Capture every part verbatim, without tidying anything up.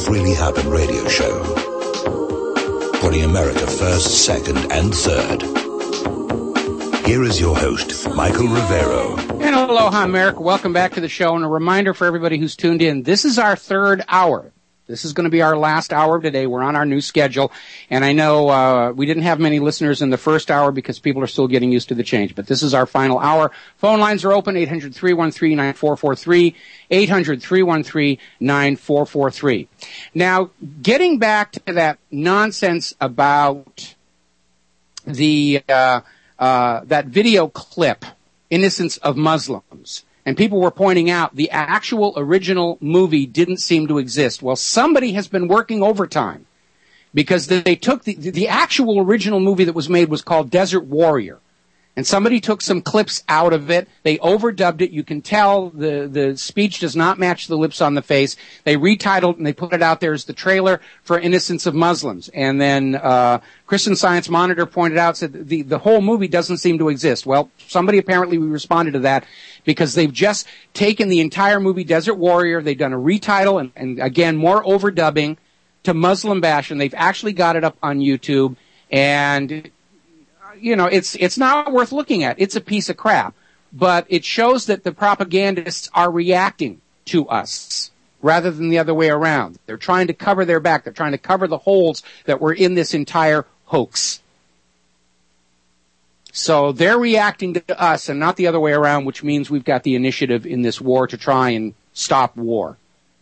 Stuff Really Happened radio show. Putting America first, second, and third. Here is your host, Michael Rivero. And aloha, America. Welcome back to the show. And a reminder for everybody who's tuned in, this is our third hour. This is going to be our last hour of today. We're on our new schedule. And I know uh we didn't have many listeners in the first hour because people are still getting used to the change. But this is our final hour. Phone lines are open, eight hundred, three one three, nine four four three, eight hundred, three one three, nine four four three. Now, getting back to that nonsense about the uh uh that video clip, Innocence of Muslims. And people were pointing out the actual original movie didn't seem to exist. Well, somebody has been working overtime because they took the, the actual original movie that was made was called Desert Warrior. And somebody took some clips out of it. They overdubbed it. You can tell the, the speech does not match the lips on the face. They retitled and they put it out there as the trailer for Innocence of Muslims. And then uh Christian Science Monitor pointed out, said the, the whole movie doesn't seem to exist. Well, somebody apparently responded to that because they've just taken the entire movie Desert Warrior. They've done a retitle and, and again, more overdubbing to Muslim bash. And they've actually got it up on YouTube. And you know, it's it's not worth looking at. It's a piece of crap. But it shows that the propagandists are reacting to us rather than the other way around. They're trying to cover their back. They're trying to cover the holes that were in this entire hoax. So they're reacting to us and not the other way around, which means we've got the initiative in this war to try and stop war.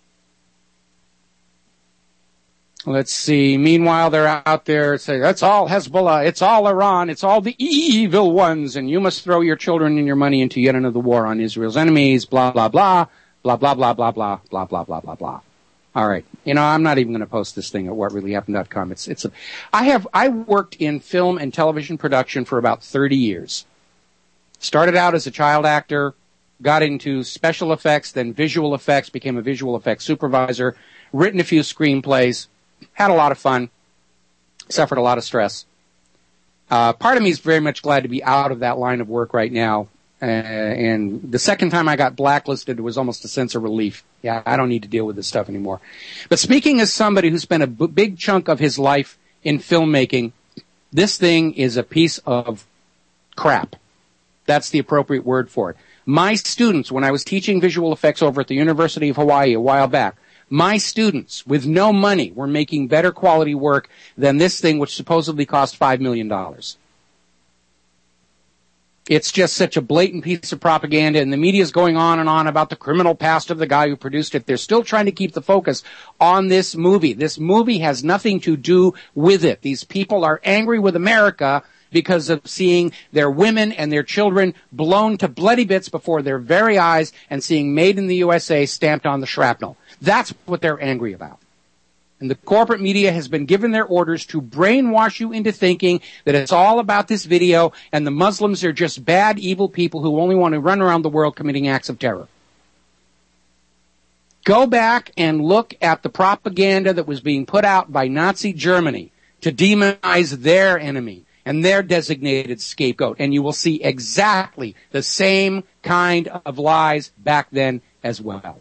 Let's see. Meanwhile, they're out there saying, that's all Hezbollah, it's all Iran, it's all the evil ones, and you must throw your children and your money into yet another war on Israel's enemies, blah, blah, blah, blah, blah, blah, blah, blah, blah, blah, blah, blah, blah. All right. You know, I'm not even going to post this thing at what really happened dot com. It's, it's a, I have, I worked in film and television production for about thirty years. Started out as a child actor, got into special effects, then visual effects, became a visual effects supervisor, written a few screenplays. Had a lot of fun, suffered a lot of stress. Uh, part of me is very much glad to be out of that line of work right now. Uh, and the second time I got blacklisted, it was almost a sense of relief. Yeah, I don't need to deal with this stuff anymore. But speaking as somebody who spent a b- big chunk of his life in filmmaking, this thing is a piece of crap. That's the appropriate word for it. My students, when I was teaching visual effects over at the University of Hawaii a while back, my students, with no money, were making better quality work than this thing, which supposedly cost five million dollars. It's just such a blatant piece of propaganda, and the media's going on and on about the criminal past of the guy who produced it. They're still trying to keep the focus on this movie. This movie has nothing to do with it. These people are angry with America because of seeing their women and their children blown to bloody bits before their very eyes and seeing Made in the U S A stamped on the shrapnel. That's what they're angry about. And the corporate media has been given their orders to brainwash you into thinking that it's all about this video and the Muslims are just bad, evil people who only want to run around the world committing acts of terror. Go back and look at the propaganda that was being put out by Nazi Germany to demonize their enemy and their designated scapegoat, and you will see exactly the same kind of lies back then as well.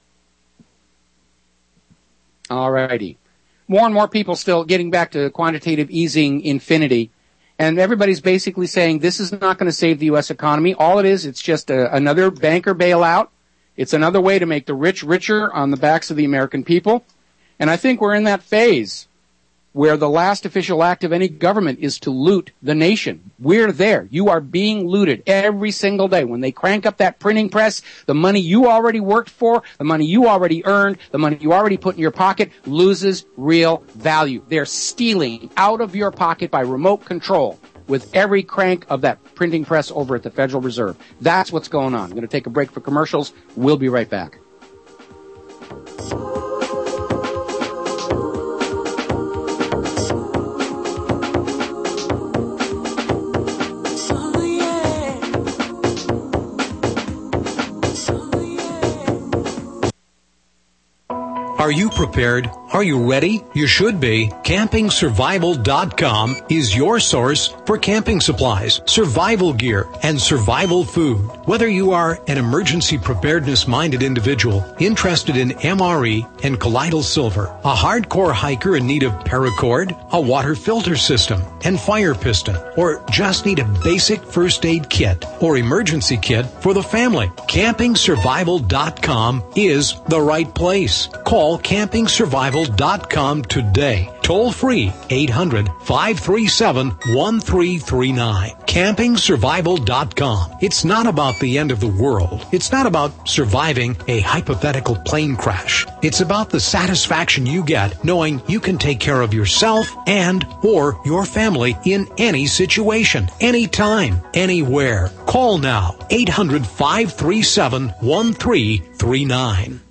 All righty. More and more people still getting back to quantitative easing infinity. And everybody's basically saying this is not going to save the U S economy. All it is, it's just a, another banker bailout. It's another way to make the rich richer on the backs of the American people. And I think we're in that phase where the last official act of any government is to loot the nation. We're there. You are being looted every single day. When they crank up that printing press, the money you already worked for, the money you already earned, the money you already put in your pocket loses real value. They're stealing out of your pocket by remote control with every crank of that printing press over at the Federal Reserve. That's what's going on. I'm going to take a break for commercials. We'll be right back. Are you prepared Are you ready? You should be. camping survival dot com is your source for camping supplies, survival gear, and survival food. Whether you are an emergency preparedness-minded individual interested in M R E and colloidal silver, a hardcore hiker in need of paracord, a water filter system, and fire piston, or just need a basic first aid kit or emergency kit for the family, camping survival dot com is the right place. Call camping survival dot com today. Toll free eight hundred, five three seven, one three three nine. camping survival dot com. It's not about the end of the world. It's not about surviving a hypothetical plane crash. It's about the satisfaction you get knowing you can take care of yourself and or your family in any situation, anytime, anywhere. Call now. eight hundred, five three seven, one three three nine.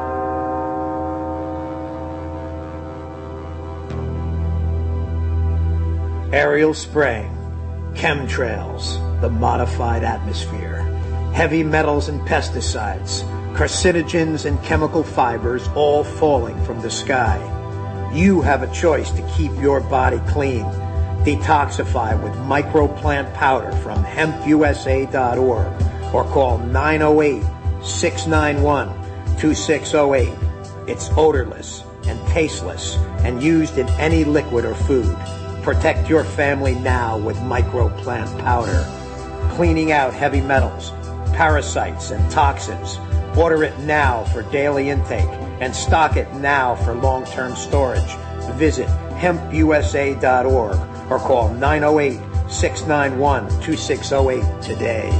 Aerial spraying, chemtrails, the modified atmosphere, heavy metals and pesticides, carcinogens and chemical fibers all falling from the sky. You have a choice to keep your body clean. Detoxify with microplant powder from hemp U S A dot org or call nine oh eight, six nine one, two six oh eight. It's odorless and tasteless and used in any liquid or food. Protect your family now with microplant powder. Cleaning out heavy metals, parasites, and toxins. Order it now for daily intake and stock it now for long-term storage. Visit hemp U S A dot org or call nine oh eight, six nine one, two six oh eight today.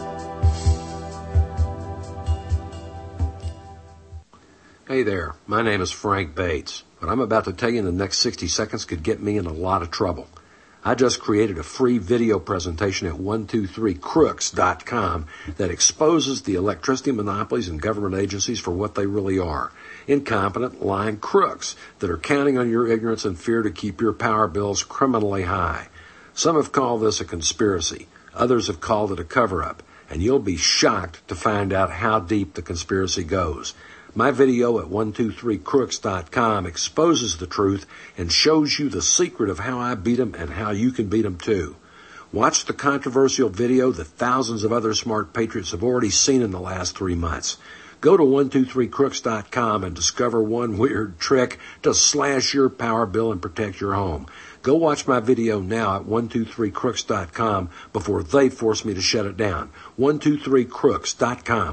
Hey there, my name is Frank Bates. What I'm about to tell you in the next sixty seconds could get me in a lot of trouble. I just created a free video presentation at one two three crooks dot com that exposes the electricity monopolies and government agencies for what they really are. Incompetent, lying crooks that are counting on your ignorance and fear to keep your power bills criminally high. Some have called this a conspiracy. Others have called it a cover-up. And you'll be shocked to find out how deep the conspiracy goes. My video at one two three crooks dot com exposes the truth and shows you the secret of how I beat them and how you can beat them too. Watch the controversial video that thousands of other smart patriots have already seen in the last three months. Go to one two three crooks dot com and discover one weird trick to slash your power bill and protect your home. Go watch my video now at one two three crooks dot com before they force me to shut it down. one two three crooks dot com.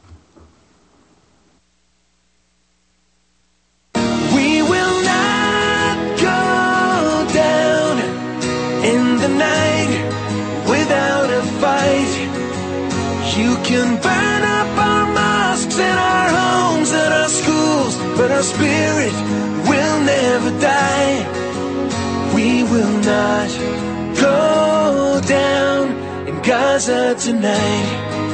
You can burn up our mosques and our homes and our schools, but our spirit will never die. We will not go down in Gaza tonight.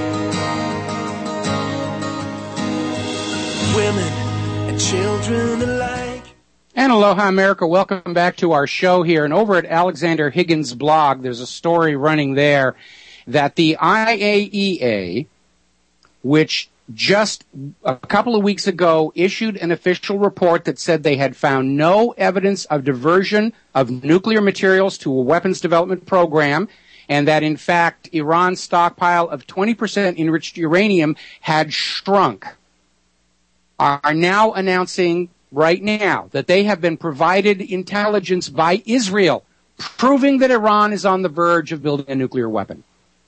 Women and children alike. And aloha, America. Welcome back to our show here. And over at Alexander Higgins' blog, there's a story running there that the I A E A, which just a couple of weeks ago issued an official report that said they had found no evidence of diversion of nuclear materials to a weapons development program, and that, in fact, Iran's stockpile of twenty percent enriched uranium had shrunk, are now announcing right now that they have been provided intelligence by Israel, proving that Iran is on the verge of building a nuclear weapon.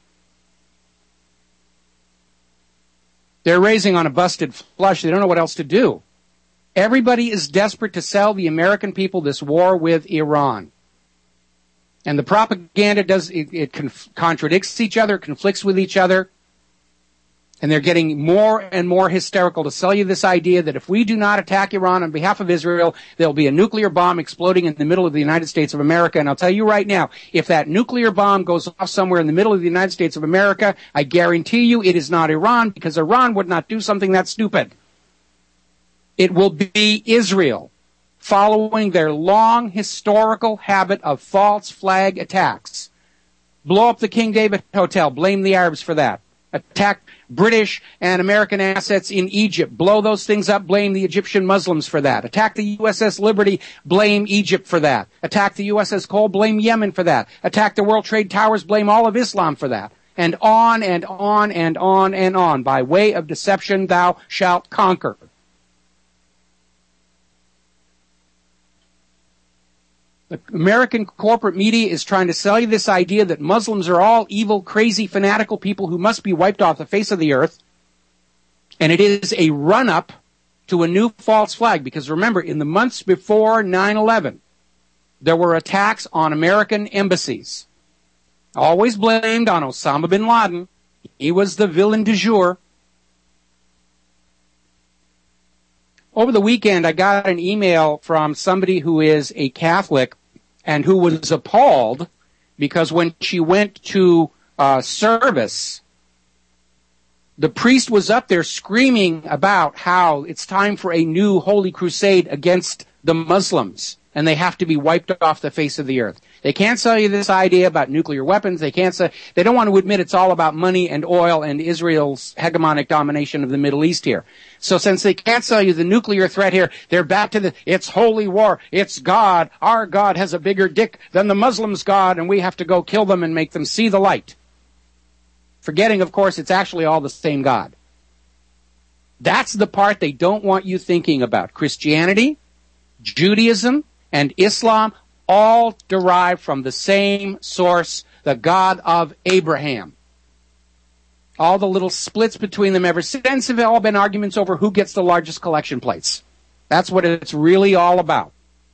They're raising on a busted flush. They don't know what else to do. Everybody is desperate to sell the American people this war with Iran. And the propaganda does, it, it conf- contradicts each other, conflicts with each other. And they're getting more and more hysterical to sell you this idea that if we do not attack Iran on behalf of Israel, there'll be a nuclear bomb exploding in the middle of the United States of America. And I'll tell you right now, if that nuclear bomb goes off somewhere in the middle of the United States of America, I guarantee you it is not Iran, because Iran would not do something that stupid. It will be Israel, following their long historical habit of false flag attacks. Blow up the King David Hotel, blame the Arabs for that. Attack British and American assets in Egypt. Blow those things up, blame the Egyptian Muslims for that. Attack the U S S Liberty, blame Egypt for that. Attack the U S S Cole, blame Yemen for that. Attack the World Trade Towers, blame all of Islam for that. And on and on and on and on. By way of deception thou shalt conquer. The American corporate media is trying to sell you this idea that Muslims are all evil, crazy, fanatical people who must be wiped off the face of the earth. And it is a run-up to a new false flag. Because remember, in the months before nine eleven, there were attacks on American embassies. Always blamed on Osama bin Laden. He was the villain du jour. Over the weekend, I got an email from somebody who is a Catholic and who was appalled because when she went to uh, service, the priest was up there screaming about how it's time for a new holy crusade against the Muslims, and they have to be wiped off the face of the earth. They can't sell you this idea about nuclear weapons. They can't say, they don't want to admit it's all about money and oil and Israel's hegemonic domination of the Middle East here. So since they can't sell you the nuclear threat here, they're back to the, it's holy war. It's God. Our God has a bigger dick than the Muslims' God, and we have to go kill them and make them see the light. Forgetting, of course, it's actually all the same God. That's the part they don't want you thinking about. Christianity, Judaism, and Islam all derive from the same source, the God of Abraham. All the little splits between them ever since have all been arguments over who gets the largest collection plates. That's what it's really all about.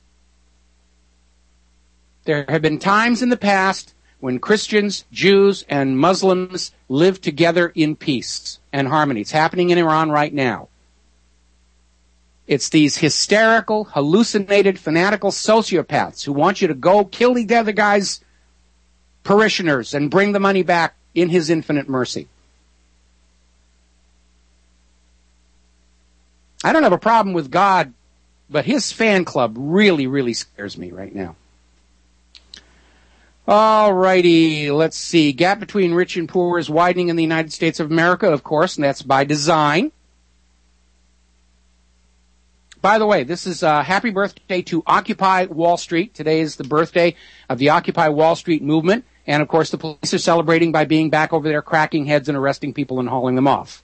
There have been times in the past when Christians, Jews, and Muslims lived together in peace and harmony. It's happening in Iran right now. It's these hysterical, hallucinated, fanatical sociopaths who want you to go kill the other guy's parishioners and bring the money back in his infinite mercy. I don't have a problem with God, but his fan club really, really scares me right now. All righty, let's see. Gap between rich and poor is widening in the United States of America, of course, and that's by design. By the way, this is uh, happy birthday to Occupy Wall Street. Today is the birthday of the Occupy Wall Street movement. And, of course, the police are celebrating by being back over there cracking heads and arresting people and hauling them off.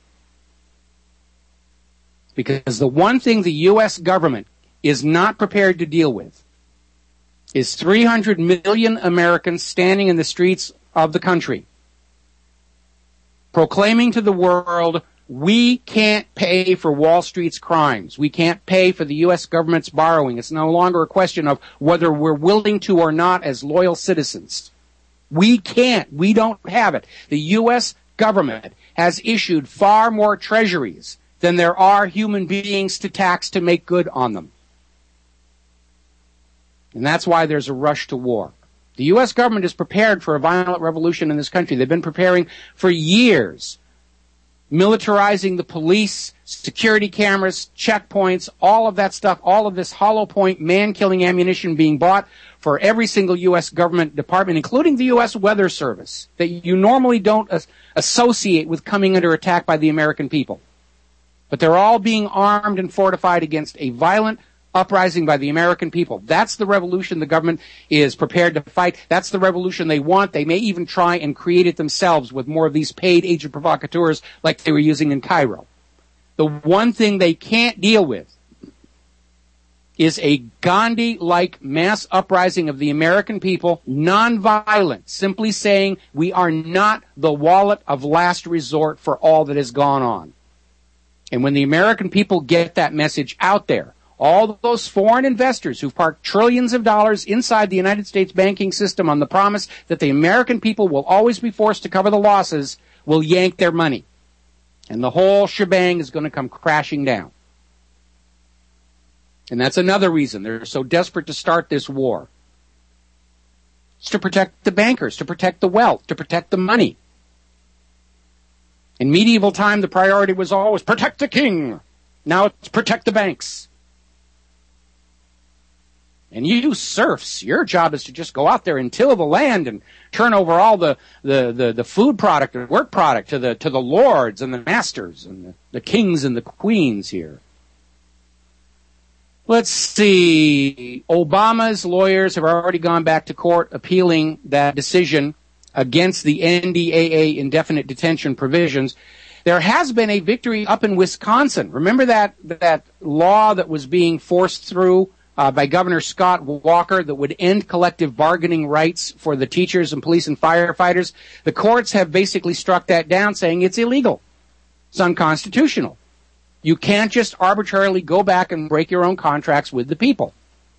Because the one thing the U S government is not prepared to deal with is three hundred million Americans standing in the streets of the country proclaiming to the world, we can't pay for Wall Street's crimes. We can't pay for the U S government's borrowing. It's no longer a question of whether we're willing to or not as loyal citizens. We can't. We don't have it. The U S government has issued far more treasuries than there are human beings to tax to make good on them. And that's why there's a rush to war. The U S government is prepared for a violent revolution in this country. They've been preparing for years. Militarizing the police, security cameras, checkpoints, all of that stuff, all of this hollow point man-killing ammunition being bought for every single U S government department, including the U S Weather Service, that you normally don't as- associate with coming under attack by the American people. But they're all being armed and fortified against a violent uprising by the American people. That's the revolution the government is prepared to fight. That's the revolution they want. They may even try and create it themselves with more of these paid agent provocateurs like they were using in Cairo. The one thing they can't deal with is a Gandhi-like mass uprising of the American people, nonviolent, simply saying we are not the wallet of last resort for all that has gone on. And when the American people get that message out there, all those foreign investors who've parked trillions of dollars inside the United States banking system on the promise that the American people will always be forced to cover the losses will yank their money. And the whole shebang is going to come crashing down. And that's another reason they're so desperate to start this war. It's to protect the bankers, to protect the wealth, to protect the money. In medieval time, the priority was always protect the king. Now it's protect the banks. And you serfs, your job is to just go out there and till the land and turn over all the, the, the, the food product and work product to the to the lords and the masters and the, the kings and the queens here. Let's see. Obama's lawyers have already gone back to court appealing that decision against the N D A A indefinite detention provisions. There has been a victory up in Wisconsin. Remember that that law that was being forced through uh, by Governor Scott Walker that would end collective bargaining rights for the teachers and police and firefighters? The courts have basically struck that down, saying it's illegal. It's unconstitutional. You can't just arbitrarily go back and break your own contracts with the people.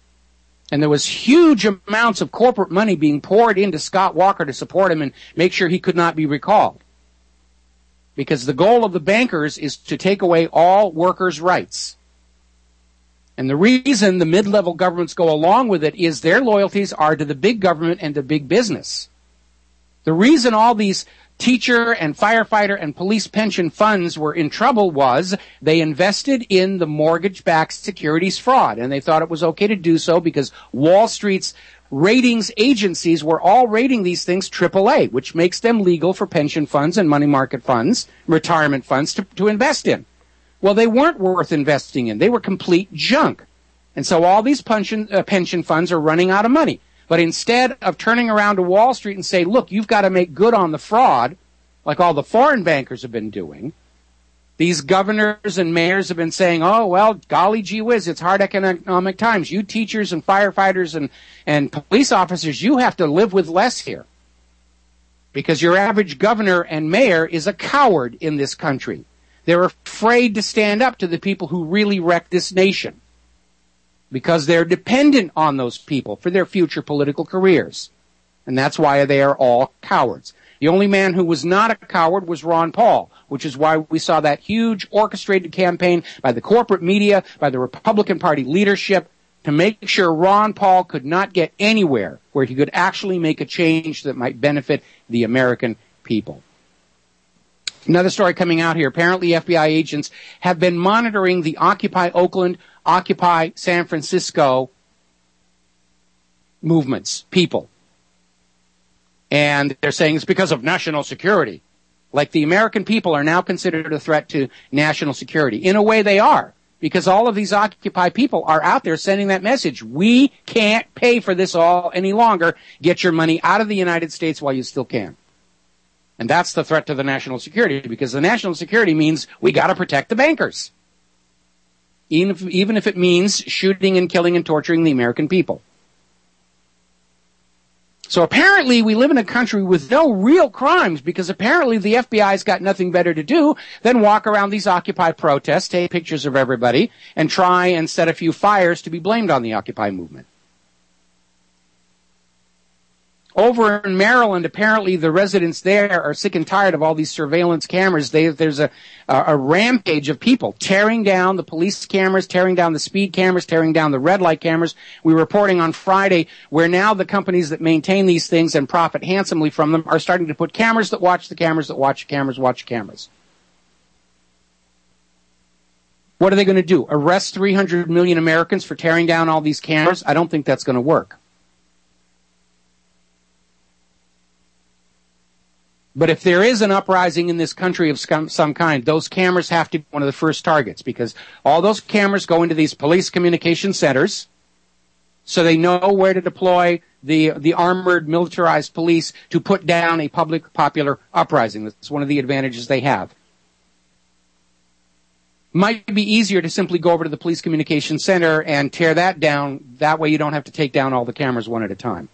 And there was huge amounts of corporate money being poured into Scott Walker to support him and make sure he could not be recalled. Because the goal of the bankers is to take away all workers' rights. And the reason the mid-level governments go along with it is their loyalties are to the big government and to big business. The reason all these teacher and firefighter and police pension funds were in trouble was they invested in the mortgage-backed securities fraud, and they thought it was okay to do so because Wall Street's ratings agencies were all rating these things triple A, which makes them legal for pension funds and money market funds, retirement funds to, to invest in. Well, they weren't worth investing in. They were complete junk. And so all these pension, uh, pension funds are running out of money. But instead of turning around to Wall Street and say, look, you've got to make good on the fraud, like all the foreign bankers have been doing, these governors and mayors have been saying, oh, well, golly gee whiz, it's hard economic times. You teachers and firefighters and, and police officers, you have to live with less here. Because your average governor and mayor is a coward in this country. They're afraid to stand up to the people who really wreck this nation. Because they're dependent on those people for their future political careers. And that's why they are all cowards. The only man who was not a coward was Ron Paul, which is why we saw that huge orchestrated campaign by the corporate media, by the Republican Party leadership, to make sure Ron Paul could not get anywhere where he could actually make a change that might benefit the American people. Another story coming out here. Apparently F B I agents have been monitoring the Occupy Oakland, Occupy San Francisco movements, people. And they're saying it's because of national security. Like the American people are now considered a threat to national security. In a way they are, because all of these Occupy people are out there sending that message. We can't pay for this all any longer. Get your money out of the United States while you still can. And that's the threat to the national security, because the national security means we got to protect the bankers. Even if, even if it means shooting and killing and torturing the American people. So apparently we live in a country with no real crimes, because apparently the F B I's got nothing better to do than walk around these Occupy protests, take pictures of everybody, and try and set a few fires to be blamed on the Occupy movement. Over in Maryland, apparently the residents there are sick and tired of all these surveillance cameras. They, there's a, a, a rampage of people tearing down the police cameras, tearing down the speed cameras, tearing down the red light cameras. We were reporting on Friday where now the companies that maintain these things and profit handsomely from them are starting to put cameras that watch the cameras that watch the cameras, watch the cameras. What are they going to do? Arrest three hundred million Americans for tearing down all these cameras? I don't think that's going to work. But if there is an uprising in this country of some kind, those cameras have to be one of the first targets, because all those cameras go into these police communication centers, so they know where to deploy the the armored, militarized police to put down a public, popular uprising. That's one of the advantages they have. Might be easier to simply go over to the police communication center and tear that down. That way you don't have to take down all the cameras one at a time.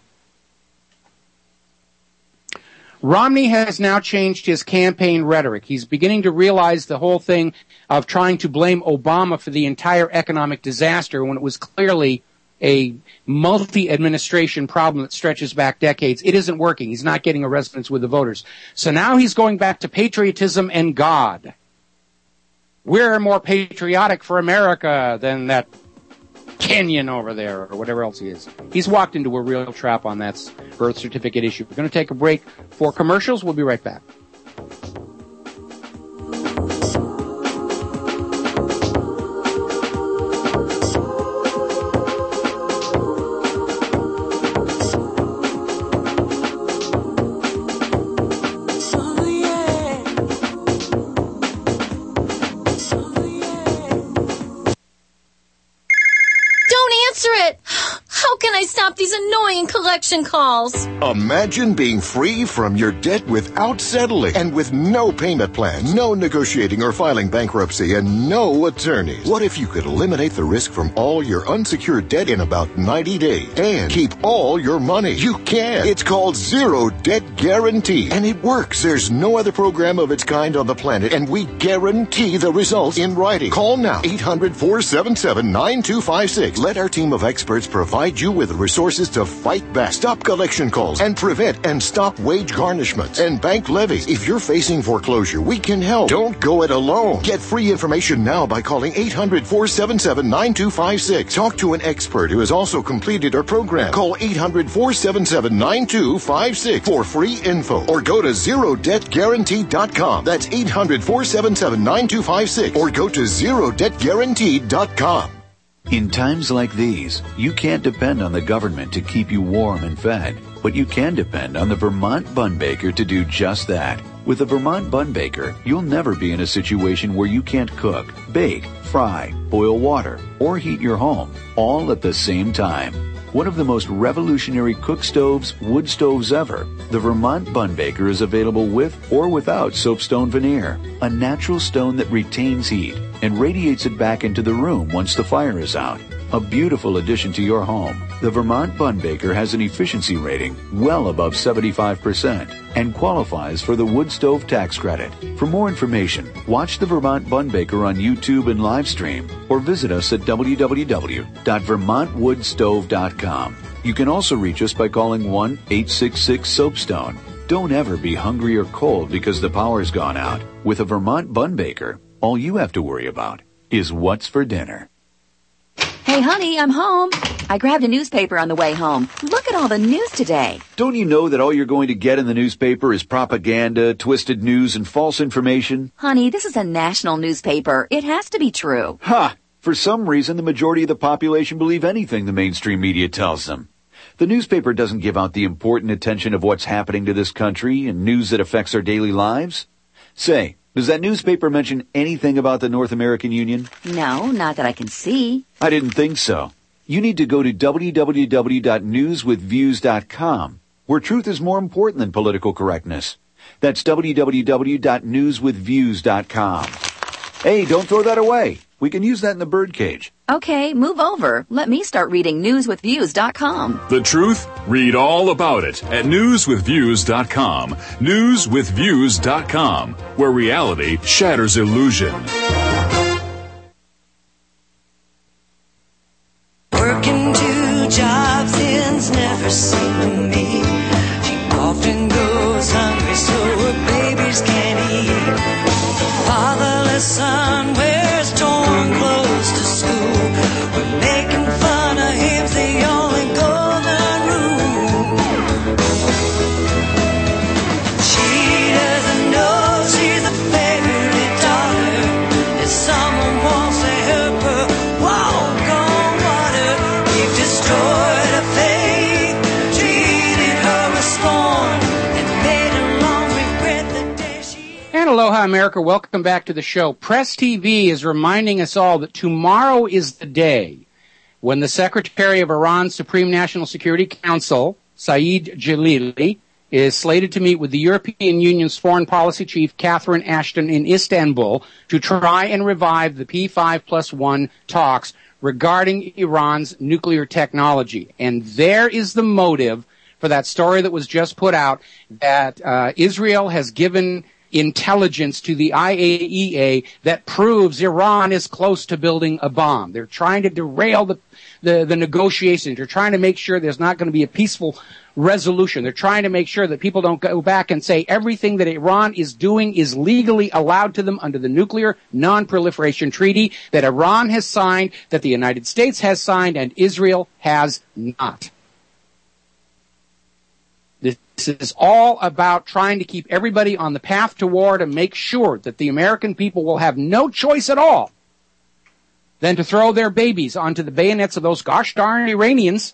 Romney has now changed his campaign rhetoric. He's beginning to realize the whole thing of trying to blame Obama for the entire economic disaster when it was clearly a multi-administration problem that stretches back decades. It isn't working. He's not getting a resonance with the voters. So now he's going back to patriotism and God. We're more patriotic for America than that Kenyan over there or whatever else he is. He's walked into a real trap on that birth certificate issue. We're going to take a break for commercials. We'll be right back. stop these annoying collection calls. Imagine being free from your debt without settling and with no payment plans, no negotiating or filing bankruptcy, and no attorneys. What if you could eliminate the risk from all your unsecured debt in about ninety days and keep all your money? You can. It's called Zero Debt Guarantee, and it works. There's no other program of its kind on the planet, and we guarantee the results in writing. Call now, eight hundred, four seven seven, nine two five six. Let our team of experts provide you with the resources to fight back, stop collection calls, and prevent and stop wage garnishments and bank levies. If you're facing foreclosure, we can help. Don't go it alone. Get free information now by calling eight hundred, four seven seven, nine two five six. Talk to an expert who has also completed our program. Call eight hundred, four seven seven, nine two five six for free info, or go to zero debt guarantee dot com. That's eight hundred, four seven seven, nine two five six, or go to zero debt guarantee dot com. In times like these, you can't depend on the government to keep you warm and fed, but you can depend on the Vermont Bun Baker to do just that. With the Vermont Bun Baker, you'll never be in a situation where you can't cook, bake, fry, boil water, or heat your home, all at the same time. One of the most revolutionary cook stoves, wood stoves ever, the Vermont Bun Baker is available with or without soapstone veneer, a natural stone that retains heat and radiates it back into the room once the fire is out. A beautiful addition to your home. The Vermont Bun Baker has an efficiency rating well above seventy-five percent and qualifies for the wood stove tax credit. For more information, watch the Vermont Bun Baker on YouTube and live stream, or visit us at w w w dot vermont wood stove dot com. You can also reach us by calling one eight six six soapstone. Don't ever be hungry or cold because the power's gone out. With a Vermont Bun Baker, all you have to worry about is what's for dinner. Hey, honey, I'm home. I grabbed a newspaper on the way home. Look at all the news today. Don't you know that all you're going to get in the newspaper is propaganda, twisted news, and false information? Honey, this is a national newspaper. It has to be true. Ha! For some reason, the majority of the population believe anything the mainstream media tells them. The newspaper doesn't give out the important attention of what's happening to this country and news that affects our daily lives. Say, does that newspaper mention anything about the North American Union? No, not that I can see. I didn't think so. You need to go to w w w dot news with views dot com, where truth is more important than political correctness. That's w w w dot news with views dot com. Hey, don't throw that away. We can use that in the birdcage. Okay, move over. Let me start reading news with views dot com. The truth? Read all about it at news with views dot com. news with views dot com, where reality shatters illusion. Working two jobs ends never seem to me. She often goes hungry so her babies can't eat. Fatherless son wears torn clothes to school. We're making fun of him's the only golden rule. She doesn't know she's a favorite daughter. If someone wants to help her walk on water, we've destroyed her faith, treated her with scorn, and made her long regret the day she... And aloha, America. Welcome back to the show. Press T V is reminding us all that tomorrow is the day when the Secretary of Iran's Supreme National Security Council, Saeed Jalili, is slated to meet with the European Union's foreign policy chief, Catherine Ashton, in Istanbul to try and revive the P five plus one talks regarding Iran's nuclear technology. And there is the motive for that story that was just put out, that uh, Israel has given intelligence to the I A E A that proves Iran is close to building a bomb. They're trying to derail the, the, the negotiations. They're trying to make sure there's not going to be a peaceful resolution. They're trying to make sure that people don't go back and say everything that Iran is doing is legally allowed to them under the Nuclear Non-Proliferation Treaty that Iran has signed, that the United States has signed, and Israel has not. This is all about trying to keep everybody on the path to war to make sure that the American people will have no choice at all than to throw their babies onto the bayonets of those gosh darn Iranians.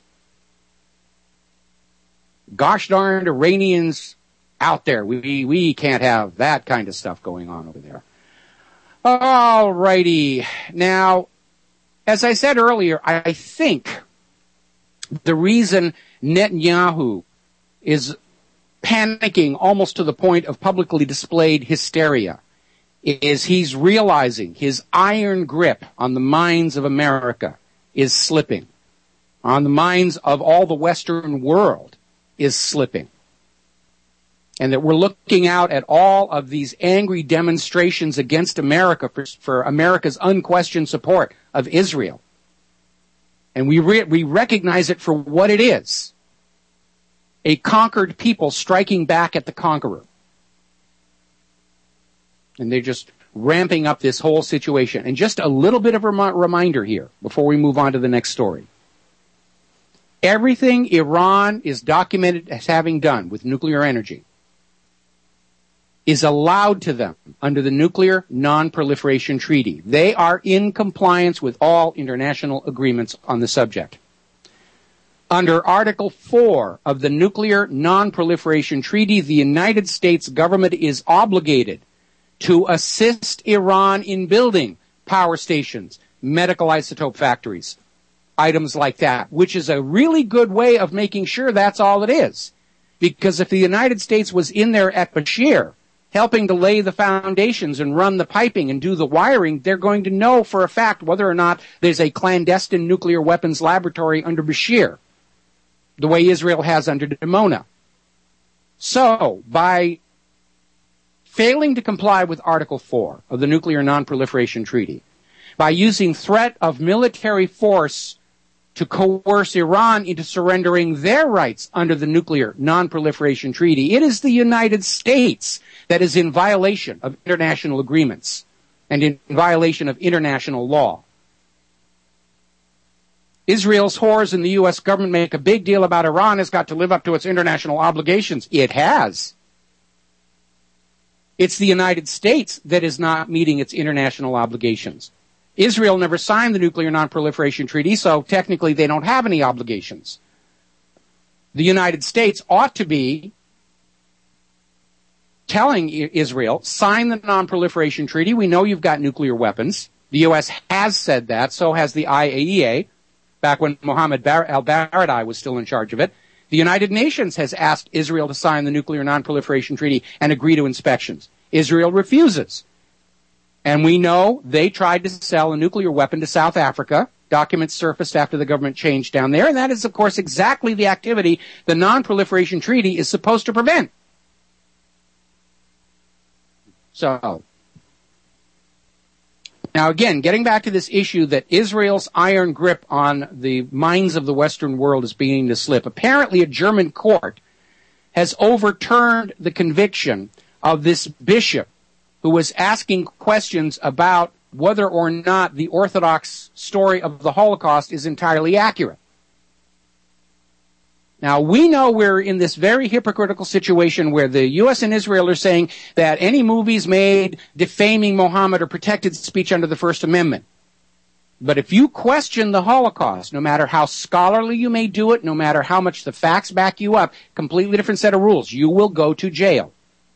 Gosh darn Iranians out there. We, we can't have that kind of stuff going on over there. All righty. Now, as I said earlier, I think The reason Netanyahu is panicking almost to the point of publicly displayed hysteria is he's realizing his iron grip on the minds of America is slipping, on the minds of all the Western world is slipping. And that we're looking out at all of these angry demonstrations against America for, for America's unquestioned support of Israel. And we re- we recognize it for what it is. A conquered people striking back at the conqueror. And they're just ramping up this whole situation. And just a little bit of a rem- reminder here before we move on to the next story. Everything Iran is documented as having done with nuclear energy is allowed to them under the Nuclear Non-Proliferation Treaty. They are in compliance with all international agreements on the subject. Under Article four of the Nuclear Non-Proliferation Treaty, the United States government is obligated to assist Iran in building power stations, medical isotope factories, items like that, which is a really good way of making sure that's all it is. Because if the United States was in there at Bashir, helping to lay the foundations and run the piping and do the wiring, they're going to know for a fact whether or not there's a clandestine nuclear weapons laboratory under Bashir, the way Israel has under Dimona. So, by failing to comply with Article four of the Nuclear Non-Proliferation Treaty, by using threat of military force to coerce Iran into surrendering their rights under the Nuclear Non-Proliferation Treaty, it is the United States that is in violation of international agreements and in violation of international law. Israel's whores and the U S government make a big deal about Iran has got to live up to its international obligations. It has. It's the United States that is not meeting its international obligations. Israel never signed the Nuclear Non-Proliferation Treaty, so technically they don't have any obligations. The United States ought to be telling Israel, sign the Non-Proliferation Treaty. We know you've got nuclear weapons. The U S has said that, so has the I A E A, back when Mohammed al-Baradei was still in charge of it. The United Nations has asked Israel to sign the Nuclear Non-Proliferation Treaty and agree to inspections. Israel refuses. And we know they tried to sell a nuclear weapon to South Africa. Documents surfaced after the government changed down there. And that is, of course, exactly the activity the Non-Proliferation Treaty is supposed to prevent. So, now again, getting back to this issue that Israel's iron grip on the minds of the Western world is beginning to slip. Apparently a German court has overturned the conviction of this bishop who was asking questions about whether or not the Orthodox story of the Holocaust is entirely accurate. Now, we know we're in this very hypocritical situation where the U S and Israel are saying that any movies made defaming Muhammad are protected speech under the First Amendment. But if you question the Holocaust, no matter how scholarly you may do it, no matter how much the facts back you up, completely different set of rules, you will go to jail.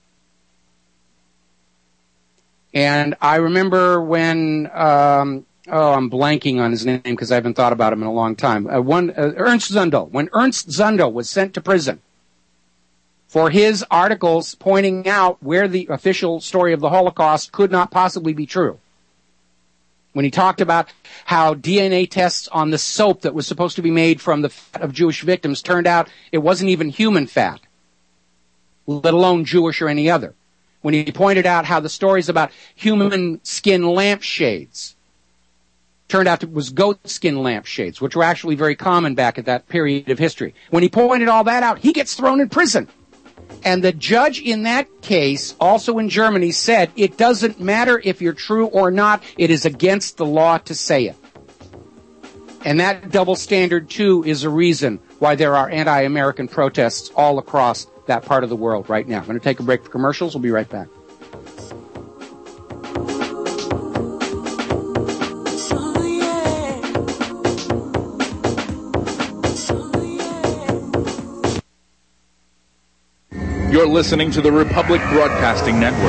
And I remember when, um, oh, I'm blanking on his name because I haven't thought about him in a long time. Uh, one, uh, Ernst Zundel. When Ernst Zundel was sent to prison for his articles pointing out where the official story of the Holocaust could not possibly be true. When he talked about how D N A tests on the soap that was supposed to be made from the fat of Jewish victims turned out it wasn't even human fat, let alone Jewish or any other. When he pointed out how the stories about human skin lampshades turned out it was goat skin lampshades, which were actually very common back at that period of history. When he pointed all that out, he gets thrown in prison. And the judge in that case, also in Germany, said it doesn't matter if you're true or not, it is against the law to say it. And that double standard, too, is a reason why there are anti-American protests all across that part of the world right now. I'm going to take a break for commercials. We'll be right back. You're listening to the Republic Broadcasting Network,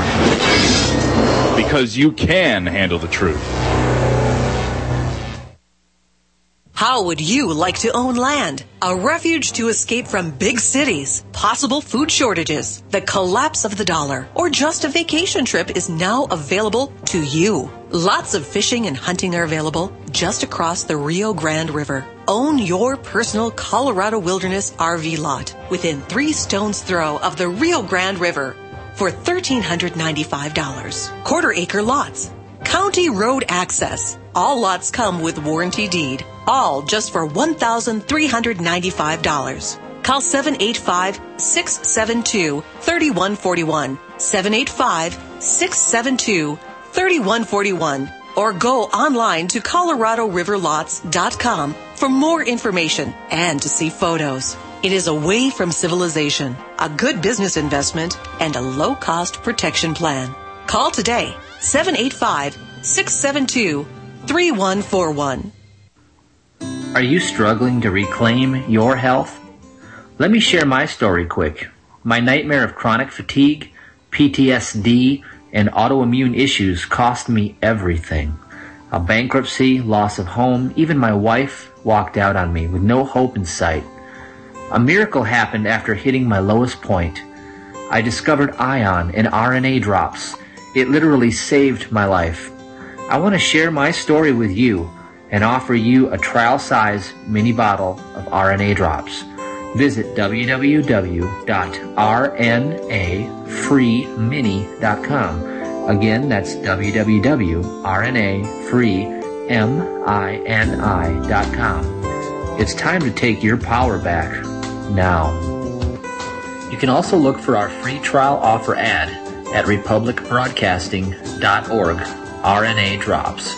because you can handle the truth. How would you like to own land? A refuge to escape from big cities, possible food shortages, the collapse of the dollar, or just a vacation trip is now available to you. Lots of fishing and hunting are available just across the Rio Grande River. Own your personal Colorado Wilderness R V lot within three stones throw of the Rio Grande River for one thousand three hundred ninety-five dollars. Quarter acre lots. County road access. All lots come with warranty deed. All just for one thousand three hundred ninety-five dollars. Call seven eight five, six seven two, three one four one, seven eight five, six seven two, three one four one, or go online to colorado river lots dot com for more information and to see photos. It is away from civilization, a good business investment, and a low-cost protection plan. Call today, seven eight five, six seven two, three one four one. Are you struggling to reclaim your health? Let me share my story quick. My nightmare of chronic fatigue, P T S D, and autoimmune issues cost me everything. A bankruptcy, loss of home, even my wife walked out on me with no hope in sight. A miracle happened after hitting my lowest point. I discovered Ion and R N A drops. It literally saved my life. I want to share my story with you and offer you a trial-size mini bottle of R N A drops. Visit w w w dot r n a free mini dot com. Again, that's w w w dot r n a free mini dot com. It's time to take your power back now. You can also look for our free trial offer ad at republic broadcasting dot org. R N A drops.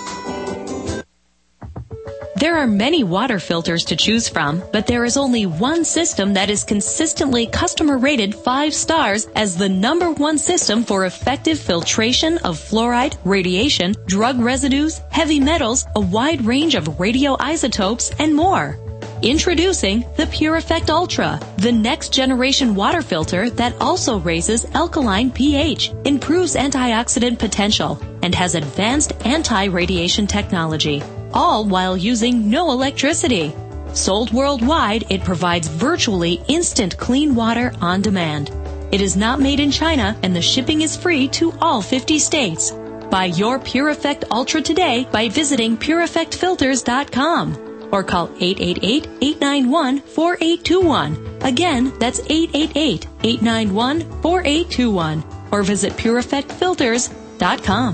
There are many water filters to choose from, but there is only one system that is consistently customer rated five stars as the number one system for effective filtration of fluoride, radiation, drug residues, heavy metals, a wide range of radioisotopes, and more. Introducing the Pure Effect Ultra, the next generation water filter that also raises alkaline pH, improves antioxidant potential, and has advanced anti-radiation technology, all while using no electricity. Sold worldwide, it provides virtually instant clean water on demand. It is not made in China, and the shipping is free to all fifty states. Buy your Pure Effect Ultra today by visiting pure effect filters dot com. Or call eight eight eight, eight nine one, four eight two one. Again, that's eight eight eight, eight nine one, four eight two one. Or visit pure effect filters dot com.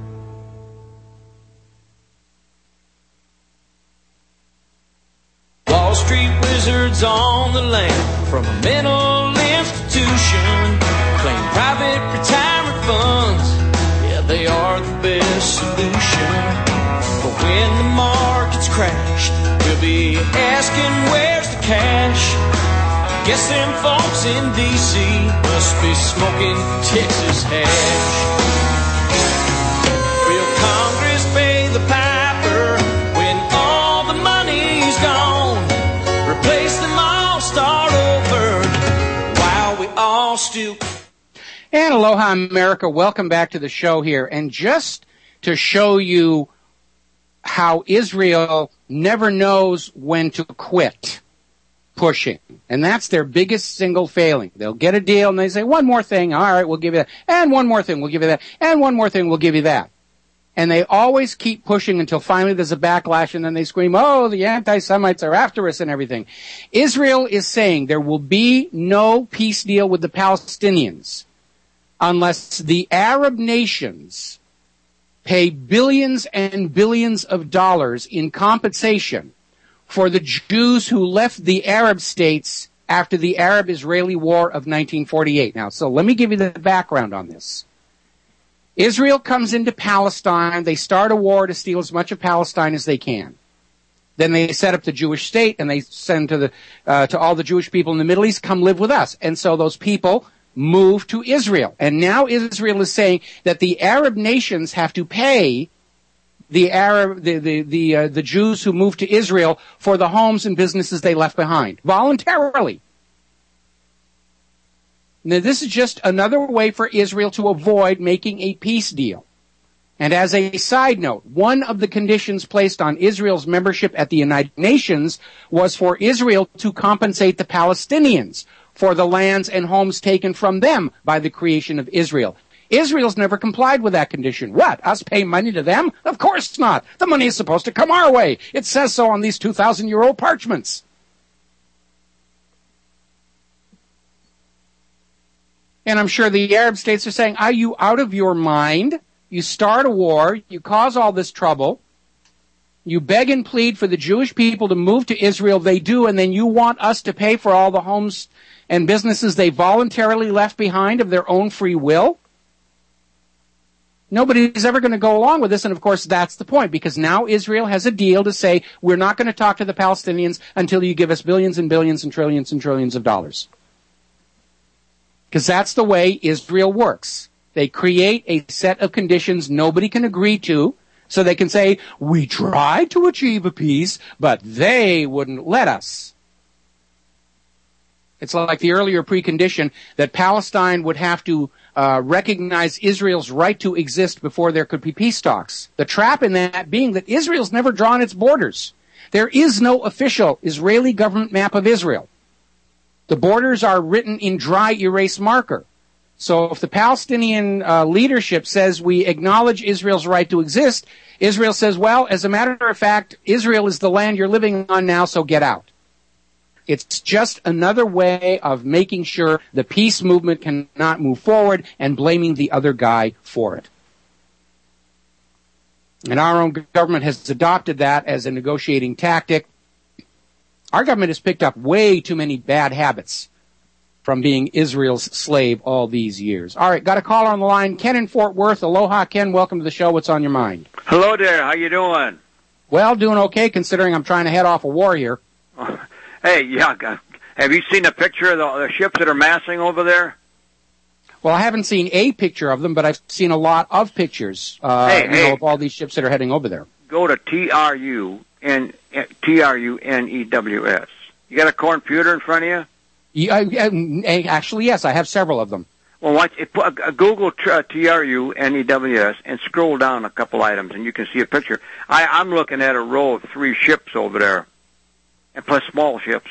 Wall Street wizards on the land from a mental institution claim private retirement funds. Yeah, they are the best solution. But when the markets crash, we'll be asking where's the cash. Guess them folks in D C must be smoking Texas hash. Will Congress pay the piper when all the money's gone? Replace them all, start over while we all still... And aloha, America. Welcome back to the show here. And just to show you how Israel never knows when to quit pushing. And that's their biggest single failing. They'll get a deal and they say, one more thing, all right, we'll give you that. And one more thing, we'll give you that. And one more thing, we'll give you that. And they always keep pushing until finally there's a backlash and then they scream, oh, the anti-Semites are after us and everything. Israel is saying there will be no peace deal with the Palestinians unless the Arab nations pay billions and billions of dollars in compensation for the Jews who left the Arab states after the Arab-Israeli War of nineteen forty-eight. Now, so let me give you the background on this. Israel comes into Palestine. They start a war to steal as much of Palestine as they can. Then they set up the Jewish state and they send to the uh, to all the Jewish people in the Middle East, come live with us. And so those people move to Israel. And now Israel is saying that the Arab nations have to pay the Arab, the, the, the, uh, the Jews who moved to Israel for the homes and businesses they left behind, voluntarily. Now this is just another way for Israel to avoid making a peace deal. And as a side note, one of the conditions placed on Israel's membership at the United Nations was for Israel to compensate the Palestinians for the lands and homes taken from them by the creation of Israel. Israel's never complied with that condition. What? Us pay money to them? Of course not. The money is supposed to come our way. It says so on these two thousand year old parchments. And I'm sure the Arab states are saying, are you out of your mind? You start a war, you cause all this trouble, you beg and plead for the Jewish people to move to Israel, they do, and then you want us to pay for all the homes and businesses they voluntarily left behind of their own free will? Nobody's ever going to go along with this, and of course that's the point, because now Israel has a deal to say, we're not going to talk to the Palestinians until you give us billions and billions and trillions and trillions of dollars. Because that's the way Israel works. They create a set of conditions nobody can agree to, so they can say, we tried to achieve a peace, but they wouldn't let us. It's like the earlier precondition that Palestine would have to uh, recognize Israel's right to exist before there could be peace talks. The trap in that being that Israel's never drawn its borders. There is no official Israeli government map of Israel. The borders are written in dry erase marker. So if the Palestinian uh, leadership says we acknowledge Israel's right to exist, Israel says, well, as a matter of fact, Israel is the land you're living on now, so get out. It's just another way of making sure the peace movement cannot move forward and blaming the other guy for it. And our own government has adopted that as a negotiating tactic. Our government has picked up way too many bad habits from being Israel's slave all these years. All right, got a caller on the line. Ken in Fort Worth. Aloha, Ken. Welcome to the show. What's on your mind? Hello there. How you doing? Well, doing okay, considering I'm trying to head off a war here. Hey, yeah. Have you seen a picture of the, the ships that are massing over there? Well, I haven't seen a picture of them, but I've seen a lot of pictures uh, hey, you hey. know, of all these ships that are heading over there. Go to T R U N T R U N E W S. You got a computer in front of you? Yeah, actually, yes, I have several of them. Well, watch, Google T R U N E W S and scroll down a couple items, and you can see a picture. I, I'm looking at a row of three ships over there, and plus small ships.